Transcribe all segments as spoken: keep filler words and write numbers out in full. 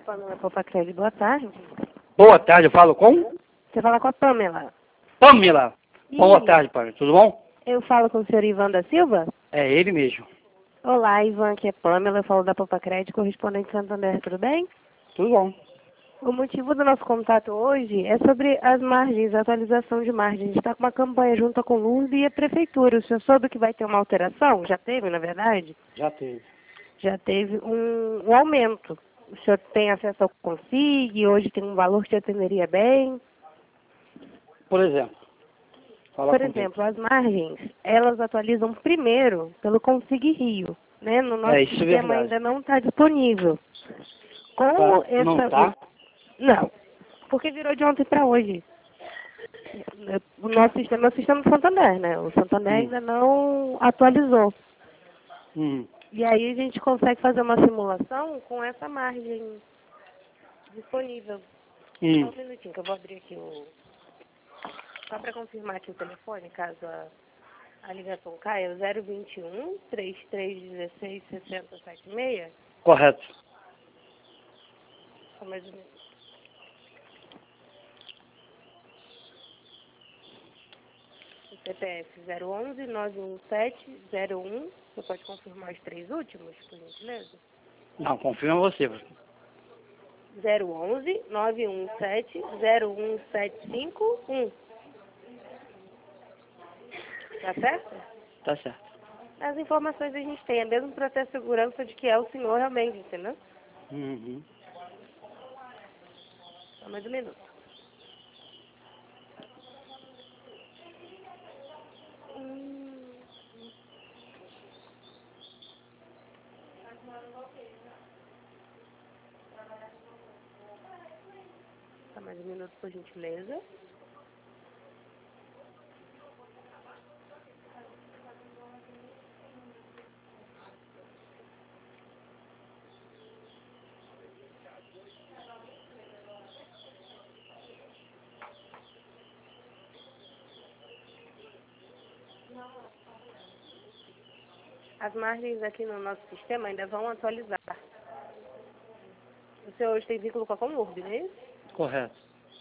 Pamela Popacredi, boa tarde. Boa tarde, eu falo com? Você fala com a Pamela. Pamela. E Boa tarde, Pamela. Tudo bom? eu falo com o senhor Ivan da Silva? É ele mesmo. Olá, Ivan, aqui é Pamela, eu falo da Popacredi, correspondente Santander, tudo bem? Tudo bom. O motivo do nosso contato hoje é sobre as margens, a atualização de margens. A gente está com uma campanha junto com a Lourdes e a Prefeitura. O senhor soube que vai ter uma alteração? Já teve, na verdade? Já teve. Já teve um, um aumento. O senhor tem acesso ao Consig, hoje tem um valor que te atenderia bem. Por exemplo. Fala Por comigo. exemplo, as margens, elas atualizam primeiro pelo Consig Rio, né? No nosso É, isso é sistema verdade. ainda não está disponível. Com Tá, essa... não tá? Não, porque virou de ontem para hoje. O nosso sistema é o sistema do Santander, né? O Santander Hum. ainda não atualizou. Hum. E aí a gente consegue fazer uma simulação com essa margem disponível. Só Hum. um minutinho que eu vou abrir aqui o... Só para confirmar aqui o telefone, caso a, a ligação caia, o zero vinte e um, trinta e três dezesseis, sessenta setenta e seis. Correto. Só mais um minuto. O C P F zero onze, nove um sete, zero um. Você pode confirmar os três últimos, por gentileza? Não, confirma você. zero onze, nove um sete, zero um sete cinco um. Tá certo? Tá certo. As informações a gente tem, é mesmo para ter a segurança de que é o senhor realmente, entendeu? Uhum. Só mais um minuto. Hum. Só mais um minuto, por gentileza. As margens aqui no nosso sistema ainda vão atualizar. O senhor hoje tem vínculo com a Comurb, não é isso? Correto.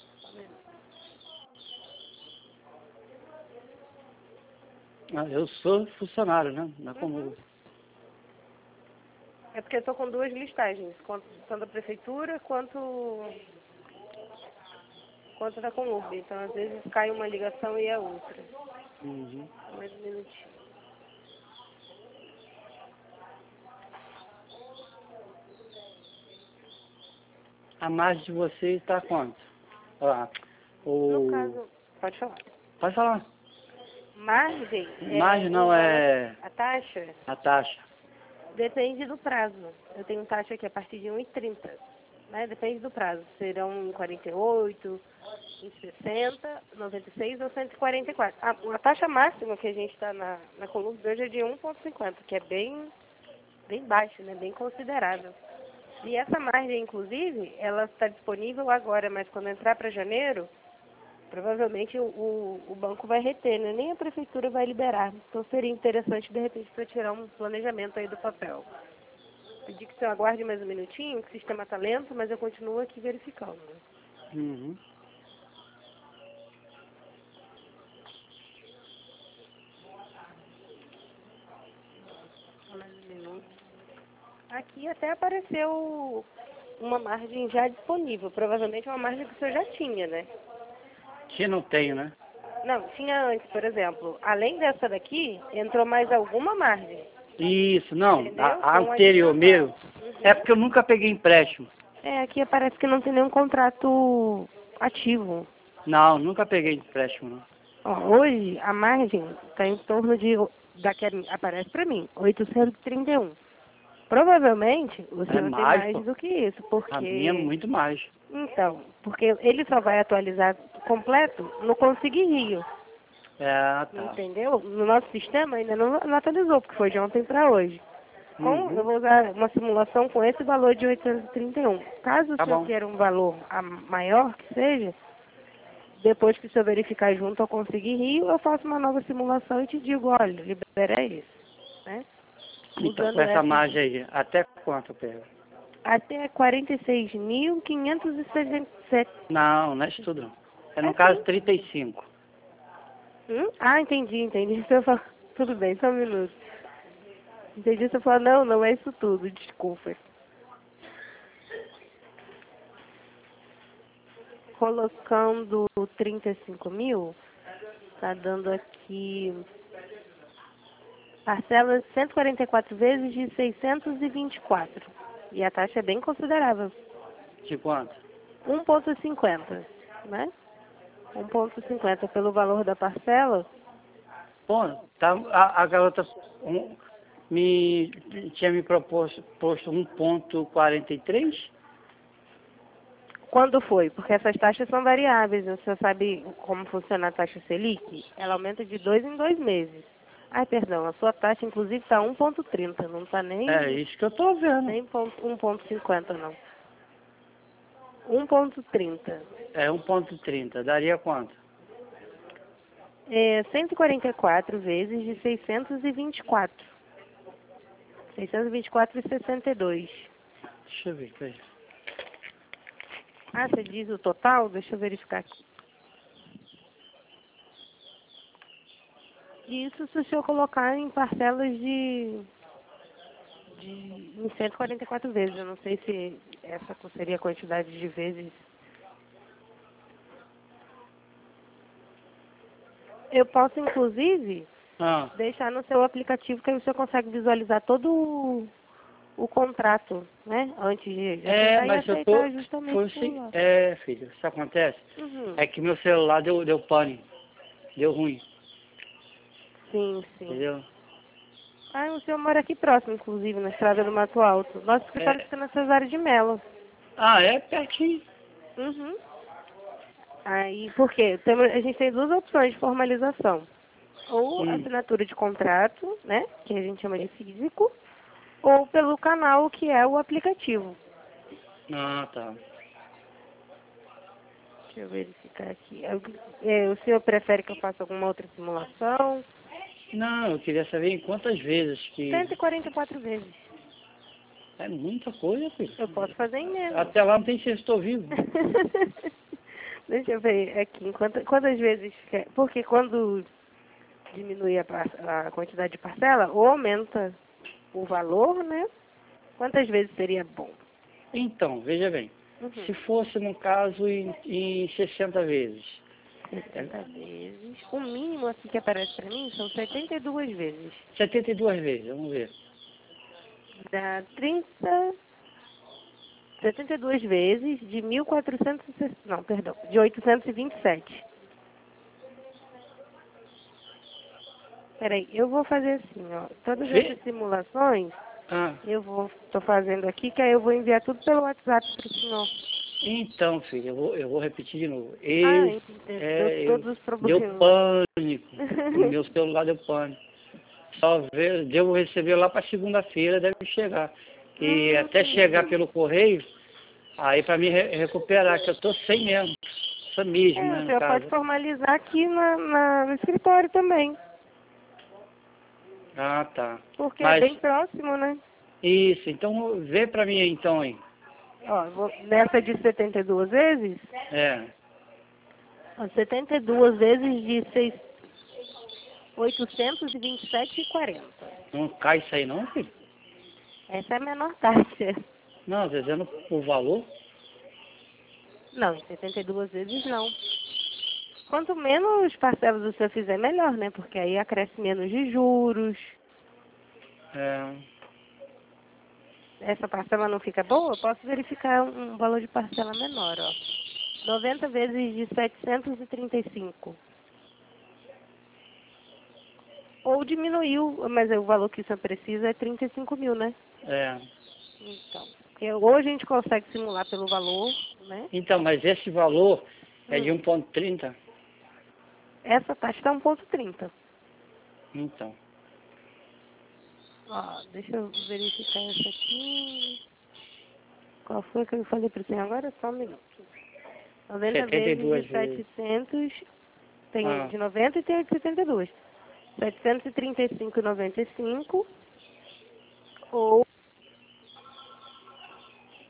Ah, eu sou funcionário, né? Não é como... Uhum. É porque eu estou com duas listagens, quanto- tanto da prefeitura quanto, quanto da Comurb. Então, às vezes, cai uma ligação e a outra. Uhum. Só mais um minutinho. A margem de vocês está quanto? Ah, No o... caso, pode falar. Pode falar. Margem, é, Margem não o valor- é a taxa a taxa. depende do prazo. Eu tenho taxa aqui a partir de um e trinta, né? Depende do prazo. Serão quarenta e oito, sessenta, noventa e seis ou cento e quarenta e quatro. A, a taxa máxima que a gente está na, na Columna hoje é de um vírgula cinquenta, que é bem, bem baixo, né? Bem considerável. E essa margem, inclusive, ela está disponível agora, mas quando entrar para janeiro, provavelmente o, o, o banco vai reter, né? Nem a prefeitura vai liberar. Então seria interessante, de repente, para tirar um planejamento aí do papel. Pedir que o senhor aguarde mais um minutinho, que o sistema está lento, mas eu continuo aqui verificando. Uhum. Só mais um minuto. Aqui até apareceu uma margem já disponível. Provavelmente uma margem que o senhor já tinha, né? Que não tenho, né? Não, tinha antes, por exemplo. Além dessa daqui, entrou mais alguma margem. Isso, não. Entendeu? A, a Com anterior adicional. mesmo. Uhum. É porque eu nunca peguei empréstimo. É, aqui parece que não tem nenhum contrato ativo. Não, nunca peguei empréstimo, não. Ó, hoje a margem está em torno de, daqui a- aparece para mim, oitocentos e trinta e um. Provavelmente o É senhor tem mais, mais pô. do que isso, A minha é porque... muito mais. Então, porque ele só vai atualizar completo no Consig Rio, É, tá. entendeu? No nosso sistema ainda não, não atualizou, porque foi de ontem para hoje. Com, eu Uhum. vou usar uma simulação com esse valor de oitocentos e trinta e um. Caso o Tá senhor bom. queira um valor a- maior que seja, depois que o senhor verificar junto ao Consig Rio, eu faço uma nova simulação e te digo, olha, libera isso, né? Então, Usando com essa essa... margem aí, até quanto eu pego? até quarenta e seis mil quinhentos e sessenta e sete. Não, não é isso tudo. Não. É no É caso sim. trinta e cinco. Hum? Ah, entendi, entendi. Você falou, tudo bem, só um minuto. Entendi, você falou, não, não é isso tudo, desculpa. Colocando trinta e cinco mil, tá dando aqui parcelas cento e quarenta e quatro vezes de seiscentos e vinte e quatro. E a taxa é bem considerável. De quanto? um vírgula cinquenta, né? um vírgula cinquenta pelo valor da parcela. Bom, tá, a, a garota um, me, tinha me proposto posto um ponto quarenta e três. Quando foi? Porque essas taxas são variáveis. Você sabe como funciona a taxa Selic? Ela aumenta de dois em dois meses. Ai, perdão, a sua taxa inclusive está um vírgula trinta, não está nem, É isso que eu tô vendo. nem um vírgula cinquenta não. um vírgula trinta. É um ponto trinta. Daria quanto? É cento e quarenta e quatro vezes de seiscentos e vinte e quatro. seiscentos e vinte e quatro vírgula sessenta e dois. Deixa eu ver, peraí. Ah, você diz o total? Deixa eu verificar aqui. Isso se o senhor colocar em parcelas de, de em cento e quarenta e quatro vezes. Eu não sei se essa seria a quantidade de vezes. Eu posso, inclusive, Ah, deixar no seu aplicativo que aí o senhor consegue visualizar todo o, o contrato, né? Antes de de é, aceitar e mas eu tô... aceitar justamente Foi, por sim, lá. é, filho, isso acontece. Uhum. É que meu celular deu, deu pane. Deu ruim, Sim, sim. entendeu? Ah, o senhor mora aqui próximo, inclusive, na estrada do Mato Alto. Nosso escritório É, fica na Cesário de Mello. ah, é pertinho. Uhum. Aí, por quê? Temos, a gente tem duas opções de formalização. Ou Hum. assinatura de contrato, né, que a gente chama de físico, ou pelo canal, que é o aplicativo. Ah, tá. Deixa eu verificar aqui. Eu- é, o senhor prefere que eu faça alguma outra simulação? Não, eu queria saber em quantas vezes que... cento e quarenta e quatro vezes. É muita coisa, filho. Eu posso fazer em menos. Até lá não tem se eu estou vivo. Deixa eu ver aqui. Quantas, quantas vezes... que- Porque quando diminui a, par- a quantidade de parcela, ou aumenta o valor, né? Quantas vezes seria bom? Então, veja bem. Uhum. Se fosse, no caso, em, em sessenta vezes. É sessenta vezes. O mínimo aqui que aparece para mim são setenta e duas vezes. setenta e duas vezes, vamos ver. Dá trinta, setenta e duas vezes de mil e quatrocentos, e sessenta, não, perdão, de oitocentos e vinte e sete. Peraí, eu vou fazer assim, ó. Todas Vê? essas simulações, Ah, eu vou, tô fazendo aqui, que aí eu vou enviar tudo pelo WhatsApp para o senhor. então, filho, eu vou, eu vou repetir de novo. Ah, Esse, entendi. Deu é, eu, todos os deu problemas. pânico. O meu celular deu pânico. Só ver, devo receber lá para segunda-feira, deve chegar. E Hum, até chegar pelo correio, aí para me re- recuperar, que eu tô sem mesmo. Isso mesmo, é, né, o no senhor pode caso. formalizar aqui na, na- no escritório também, Ah, tá. porque é Mas, bem próximo, né? isso, então vê para mim então aí. Ó, vou- nessa de setenta e duas vezes, É, ó, setenta e duas vezes de seis, oitocentos e vinte e sete e quarenta. não cai isso aí não, filho? Essa é a menor taxa. Não, tô dizendo o valor. Não, em setenta e duas vezes não. Quanto menos parcelas o senhor fizer, melhor, né? Porque aí acresce menos de juros. É, Essa parcela não fica boa, eu posso verificar um um valor de parcela menor, ó. noventa vezes de setecentos e trinta e cinco. Ou diminuiu, mas o valor que o senhor precisa é trinta e cinco mil, né? é. Então, porque ou a gente consegue simular pelo valor, né? Então, mas esse valor é de Hum, um ponto trinta. essa taxa está um ponto trinta. Então, Ó, deixa eu verificar essa aqui. Qual foi que eu falei para o senhor agora? Só um minuto. noventa setenta e vezes de duas vezes. setecentos, tem Ah, de noventa e tem de setenta e dois. setecentos e trinta e cinco e noventa e cinco ou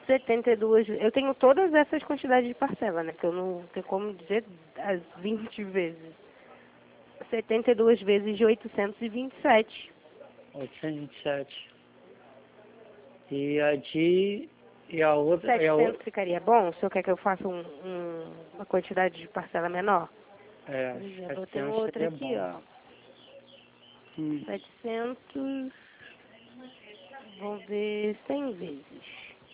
setenta e duas, eu tenho todas essas quantidades de parcela, né? Que eu não tenho como dizer as vinte vezes. setenta e duas vezes de oitocentos e vinte e sete. oitocentos e vinte e sete. E a de... E a outra... E a setecentos outra ficaria bom? O senhor quer que eu faça um, um- uma quantidade de parcela menor? é, Por exemplo, eu tenho setecentos outra seria aqui, bom. ó. Hum. setecentos, vamos ver, cem vezes.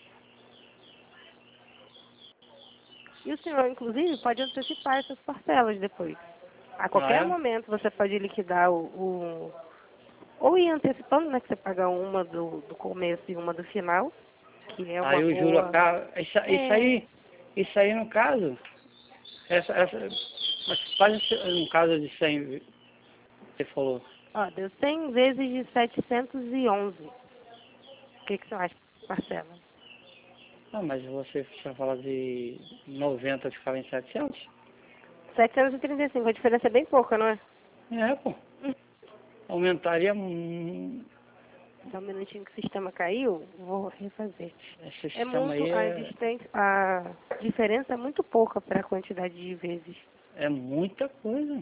E o senhor, inclusive, pode antecipar essas parcelas depois. A Ah, qualquer é? momento você pode liquidar o, o... Ou ir antecipando, né? Que você paga uma do, do começo e uma do final. Que é uma Aí o juro boa... acaba... Isso, isso É... aí... Isso aí, no caso... Essa... essa mas faz um caso de cem... Você falou. Ó, deu cem vezes de setecentos e onze. O que, que você acha de parcela? Não, mas você tinha falado de noventa ficava em setecentos? setecentos e trinta e cinco, a diferença é bem pouca, não é? É, pô. Aumentaria... hum, Só um minutinho que o sistema caiu, vou refazer. Esse É sistema muito, aí a, é, distância, a diferença é muito pouca para a quantidade de vezes. é muita coisa.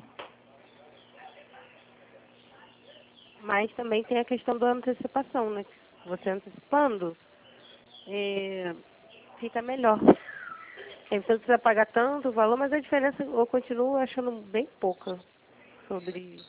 Mas também tem a questão da antecipação, né? Você antecipando, é, fica melhor. Aí você não precisa pagar tanto o valor, mas a diferença eu continuo achando bem pouca sobre,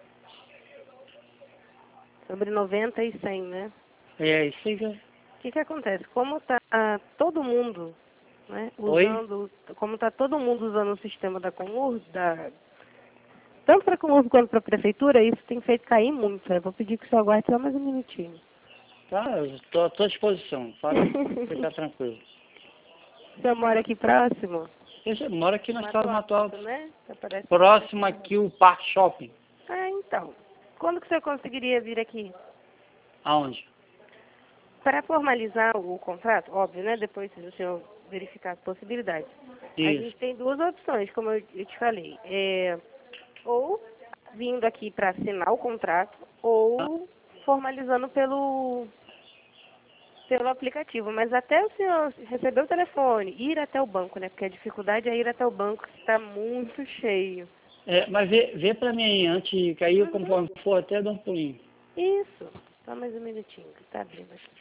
sobre noventa e cem, né? É, isso aí. O que que acontece? Como está todo mundo, né, Oi? usando, como está todo mundo usando o sistema da Comur, da, tanto para a Comur quanto para a Prefeitura, isso tem feito cair muito. Eu vou pedir que o senhor aguarde só mais um minutinho. Tá, eu tô à tua disposição. Pode ficar tranquilo. O senhor mora aqui próximo? Eu já moro aqui na Mato estrada do Mato Alto. Alto, né? Aparece Próximo aqui o Parque Shopping. Ah, então. Quando que o senhor conseguiria vir aqui? Aonde? Para formalizar o contrato, óbvio, né? Depois, se o senhor verificar as possibilidades. A Isso. gente tem duas opções, como eu eu te falei. É, ou vindo aqui para assinar o contrato, ou formalizando pelo, pelo aplicativo. Mas até o senhor receber o telefone, ir até o banco, né? Porque a dificuldade é ir até o banco, que está muito cheio. É, mas vê, vê pra mim aí, antes de cair, Uhum. conforme for, até dar um pulinho. Isso. Só mais um minutinho, que está abrindo aqui.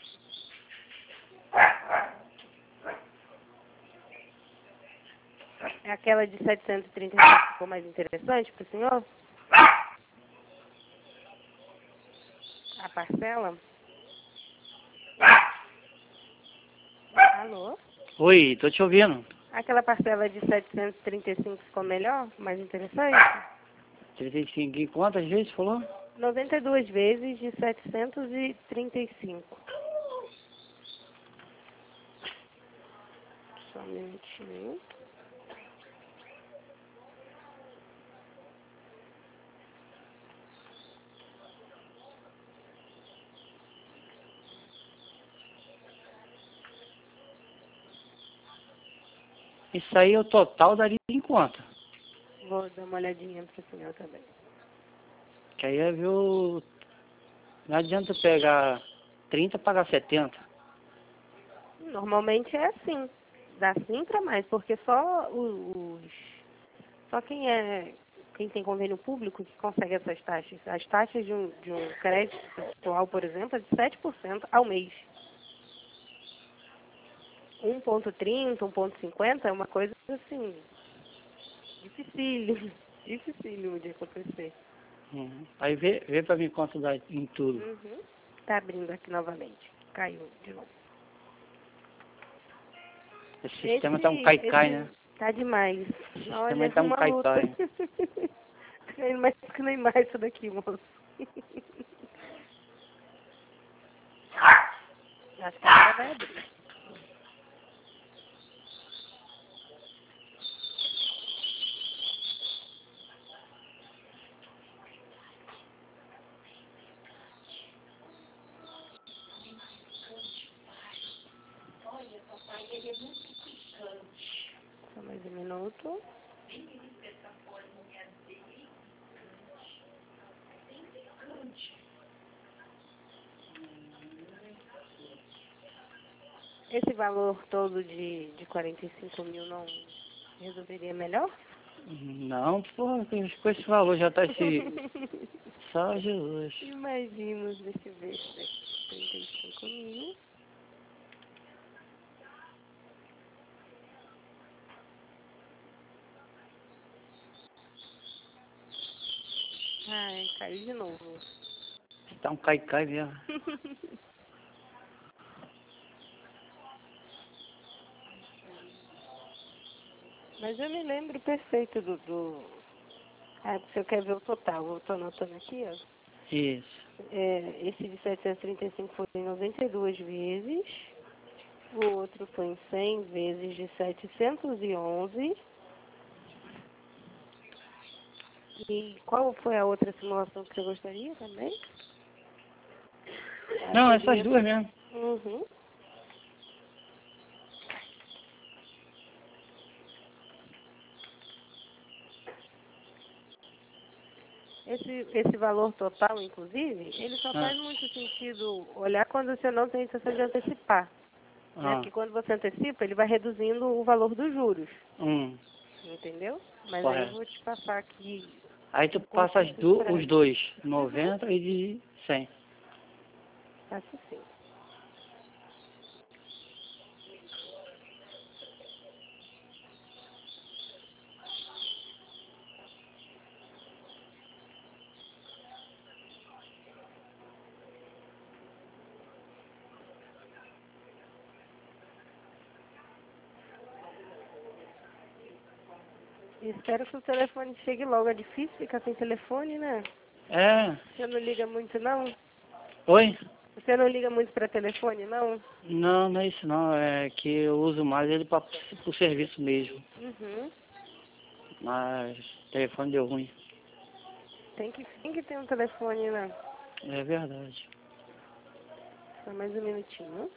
É aquela de setecentos e trinta e cinco que ficou mais interessante para o senhor? A parcela? Alô? Oi, tô te ouvindo. Aquela parcela de setecentos e trinta e cinco ficou melhor? Mais interessante? trinta e cinco e quantas vezes falou? noventa e duas vezes de setecentos e trinta e cinco. Só um minutinho. Isso aí, o total daria em conta. Vou dar uma olhadinha para o senhor também. Que aí é ver o... Não adianta pegar trinta e pagar setenta. Normalmente é assim. Dá sim para mais, porque só os... Só quem é... Quem tem convênio público que consegue essas taxas. As taxas de um, de um crédito pessoal, por exemplo, é de sete por cento ao mês. um ponto trinta, um ponto cinquenta é uma coisa assim, dificílimo, dificílimo de acontecer. Uhum. Aí vê, vê pra mim quanto dá em tudo. Uhum. Tá abrindo aqui novamente. Caiu de novo. Esse sistema tá um Esse, cai-cai, né? esse tá demais. Esse sistema Olha, aí tá um uma luta. cai-cai. Mas que nem mais isso daqui, moço. Acho que agora vai abrir. Só mais um minuto. Esse valor todo de, de quarenta e cinco mil não resolveria melhor? Não, pô, com esse valor já tá esse... Só Jesus. Imagina, deixa eu ver. trinta e cinco mil. Ai, caiu de novo. Tá um cai-cai mesmo. Mas eu me lembro perfeito do... do... Ah, se eu quer ver o total, eu tô anotando aqui, ó. Isso. É, esse de setecentos e trinta e cinco foi em noventa e duas vezes. O outro foi em cem vezes de setecentos e onze. E qual foi a outra simulação que você gostaria também? Ah, Não, seria... essas duas mesmo. Uhum. Esse, esse valor total, inclusive, ele só Ah, faz muito sentido olhar quando você não tem intenção de antecipar. Né? ah, Porque quando você antecipa, ele vai reduzindo o valor dos juros. hum, Entendeu? Mas aí eu correto. vou te passar aqui Aí tu o curso passa as desses du os prazos. dois, Uhum. noventa e de cem. Faço sim. Espero que o telefone chegue logo. É difícil ficar sem telefone, né? É, Você não liga muito, não? oi? Você não liga muito para telefone, não? Não, não é isso não, é que eu uso mais ele para o serviço mesmo. Uhum. Mas o telefone deu ruim. Tem que, tem que ter um telefone, né? É verdade. Só mais um minutinho.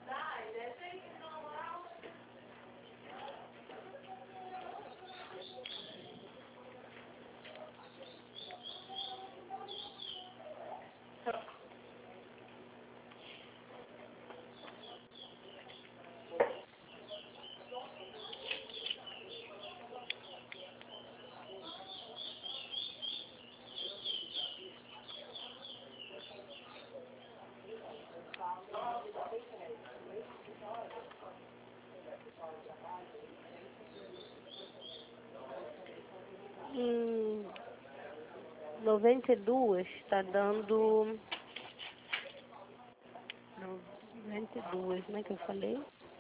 Hum, noventa e dois está dando... noventa e dois, como é que eu falei?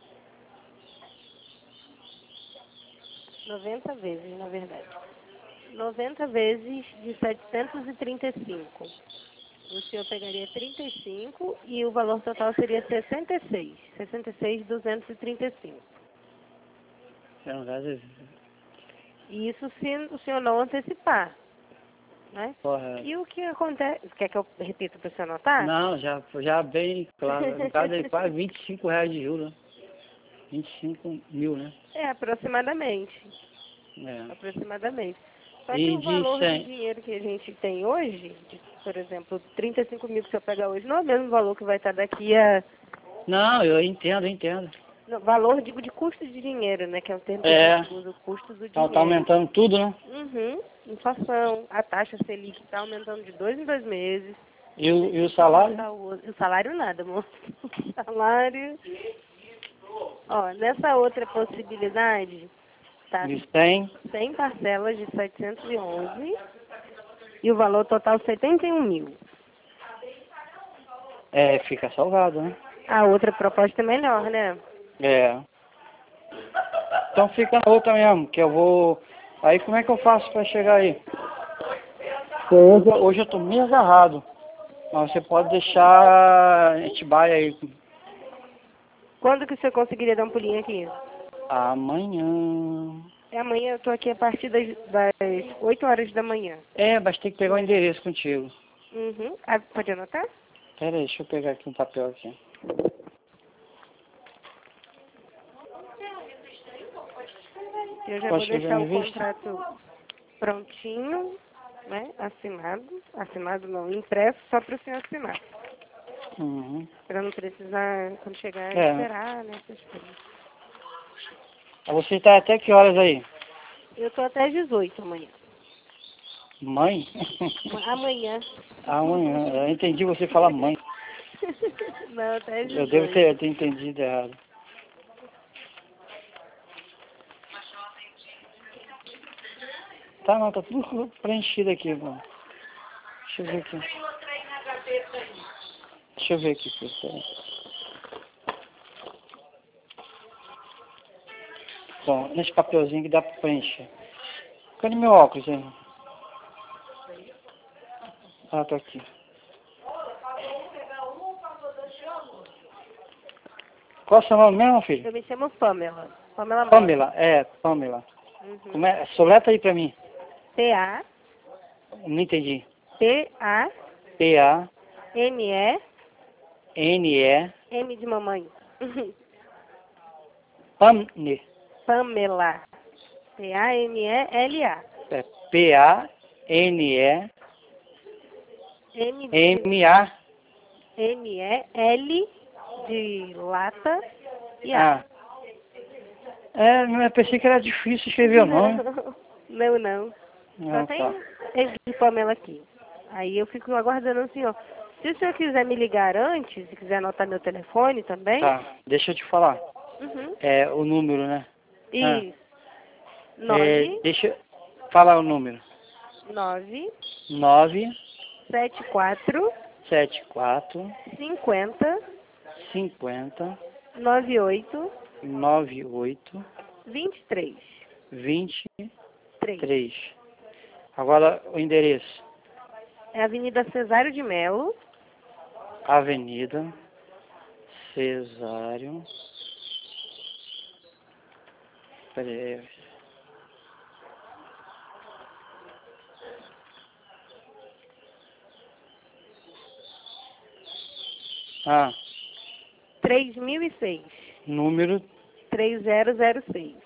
noventa vezes, na verdade. noventa vezes de setecentos e trinta e cinco. O senhor pegaria trinta e cinco e o valor total seria sessenta e seis. sessenta e seis mil duzentos e trinta e cinco. É um caso E isso se o senhor não antecipar, né? correto. E o que acontece... Quer que eu repita para o senhor anotar? Não, já, já bem claro. No caso ele paga vinte e cinco reais de juros, né? vinte e cinco mil, né? É, aproximadamente. É. Aproximadamente. Só que E o de valor de cem. dinheiro que a gente tem hoje, de, por exemplo, trinta e cinco mil que você pegar hoje, não é o mesmo valor que vai estar daqui a... Não, eu entendo, eu entendo. Não, valor, digo, de custo de dinheiro, né? Que é o termo que a É, gente usa, o custo do tá, tá dinheiro. aumentando tudo, né? Uhum. Inflação, a taxa Selic está aumentando de dois em dois meses. E Em o, vez e o de salário? aumentar o outro. O salário nada, moço. O salário... Ó, nessa outra possibilidade, tá De cem. cem parcelas de setecentos e onze e o valor total setenta e um mil. É, fica salgado, né? A outra proposta é melhor, né? É. Então fica na outra mesmo, que eu vou... Aí como é que eu faço pra chegar aí? Porque Hoje, hoje eu tô meio agarrado. Mas você pode deixar Atibaia aí Quando que você conseguiria dar um pulinho aqui? amanhã. É amanhã, eu tô aqui a partir das, das oito horas da manhã. É, mas tem que pegar o endereço contigo. Uhum. Ah, pode anotar? Pera aí, deixa eu pegar aqui um papel aqui. Eu já Pode vou escrever deixar na o revista? contrato prontinho, né? Assinado. Assinado não, impresso só para o senhor assinar. Uhum. Pra não precisar, quando chegar, É. esperar, né? Essas coisas. Você tá até que horas aí? Eu tô até às dezoito amanhã. Mãe? Amanhã. Amanhã. Eu entendi você falar mãe. Não, até às Eu devo dezoito. ter, ter entendido errado. Tá, não, tá tudo preenchido aqui, mano. Deixa eu ver aqui. Deixa eu ver aqui, filho. Peraí. Bom, nesse papelzinho que dá pra preencher. Cadê meu óculos aí? Ah, tá aqui. Qual é o seu nome mesmo, filho? Eu me chamo Pamela. Pamela Mota. Pamela, é, Pamela. Uhum. Como é? Soleta aí pra mim. P A Não entendi. P A P A M E N E M de mamãe. Pamne. Pamela. P A M E L A. É P A N E M de M A M E L de lata e A. Ah. É, não, eu pensei que era difícil escrever o nome. Não, não. Só Ah, tem tá. esse de Pamela aqui. Aí eu fico aguardando o senhor. Se o senhor quiser me ligar antes, se quiser anotar meu telefone também. Tá, deixa eu te falar. Uhum. É o número, né? Ah. Isso. É, Nove, deixa eu falar o número. nove, nove sete, quatro, sete quatro cinquenta, cinquenta nove, oito, nove oito vinte e três. vinte e Três. três. Agora o endereço. É Avenida Cesário de Melo, Avenida Cesário. Peraí. Ah, três mil e seis, número. três zero zero seis.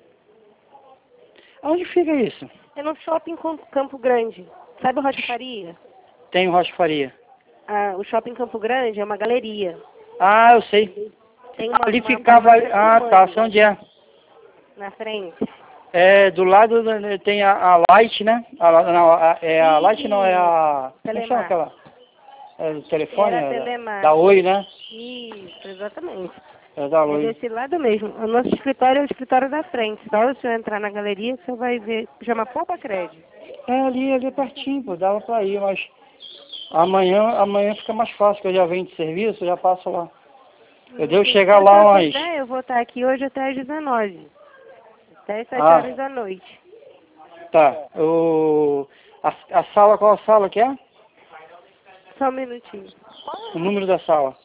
Onde fica isso? É no shopping Cam- Campo Grande. Sabe o Rocha Faria? Tem Rocha Faria. Ah, o shopping Campo Grande é uma galeria. Ah, eu sei. Tem uma, Ali uma ficava. farmácia Ah, com tá. mãe Sei onde é. na frente. É, do lado da- tem a, a Light, né? A, não, a, é a Light não, é a... Como chama Telemar. aquela? É o telefone? Era É Telemar. da, da Oi, né? Isso, exatamente. É da É Oi. desse lado mesmo. O nosso escritório é o escritório da frente. Só o senhor entrar na galeria, você vai ver. Chama Poupa Crédito. É ali, ali pertinho, pô. Dava pra ir, mas... Amanhã, amanhã fica mais fácil, que eu já venho de serviço, eu já passo lá. Eu devo Se chegar o lá senhor umas... quiser, eu vou estar aqui hoje até às dezenove. Até às sete Ah. horas da noite. Tá. O... A, a sala, qual a sala que é? Só um minutinho. O número da sala.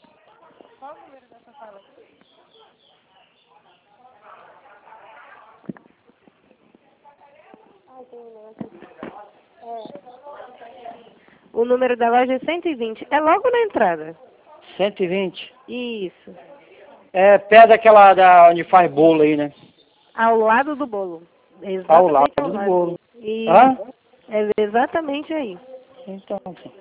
O número da loja é cento e vinte. É logo na entrada. cento e vinte. Isso. É perto daquela da onde faz bolo aí, né? Ao lado do bolo. Ao Exatamente lado ao do lado. bolo. Isso. Hã? É exatamente aí. Então, sim.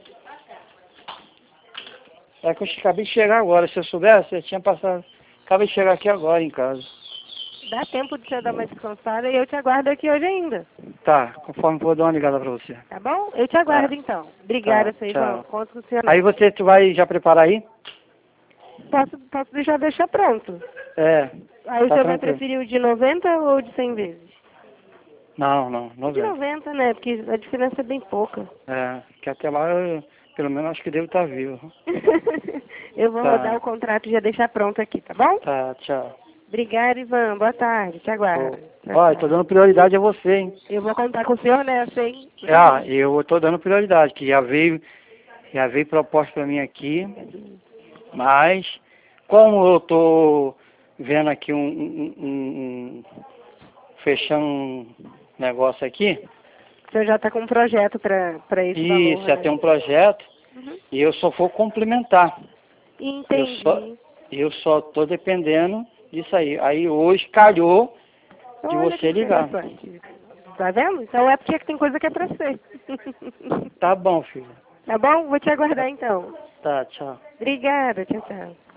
É que eu acabei de chegar agora. Se eu soubesse, eu tinha passado. Acabei de chegar aqui agora em casa. Dá tempo de você dar uma descansada e eu te aguardo aqui hoje ainda. Tá, conforme for, eu dou uma ligada pra você. Tá bom? Eu te aguardo Tá. então. Obrigada, Tá, seu Ivan. tchau. Conto com o senhor. Aí você tu vai já preparar aí? Posso, posso deixar, deixar pronto. É. Aí o Tá senhor vai tranquilo. preferir o de noventa ou o de cem vezes? Não, não, não O de vejo. noventa, né? Porque a diferença é bem pouca. É, que até lá eu, pelo menos acho que devo estar vivo. Eu vou Tá. rodar o contrato e já deixar pronto aqui, tá bom? Tá, tchau. Obrigada, Ivan. Boa tarde. Te aguardo. Tchau, Olha, tchau. tô dando prioridade a você, hein? Eu vou contar com o senhor nessa, hein? Ah, eu tô dando prioridade, que já veio, já veio proposta pra mim aqui, mas como eu tô vendo aqui um, um, um- um- fechando um negócio aqui, O senhor já está com um projeto para esse e valor, já né? tem um projeto, Uhum. e eu só vou complementar. Eu Entendi. só, eu só tô dependendo disso aí. Aí hoje calhou de Olha que você ligar. interessante. Tá vendo? Então é porque tem coisa que é para ser. Tá bom, filho. Tá bom? Vou te aguardar então. Tá, tchau. Obrigada, tchau, tchau.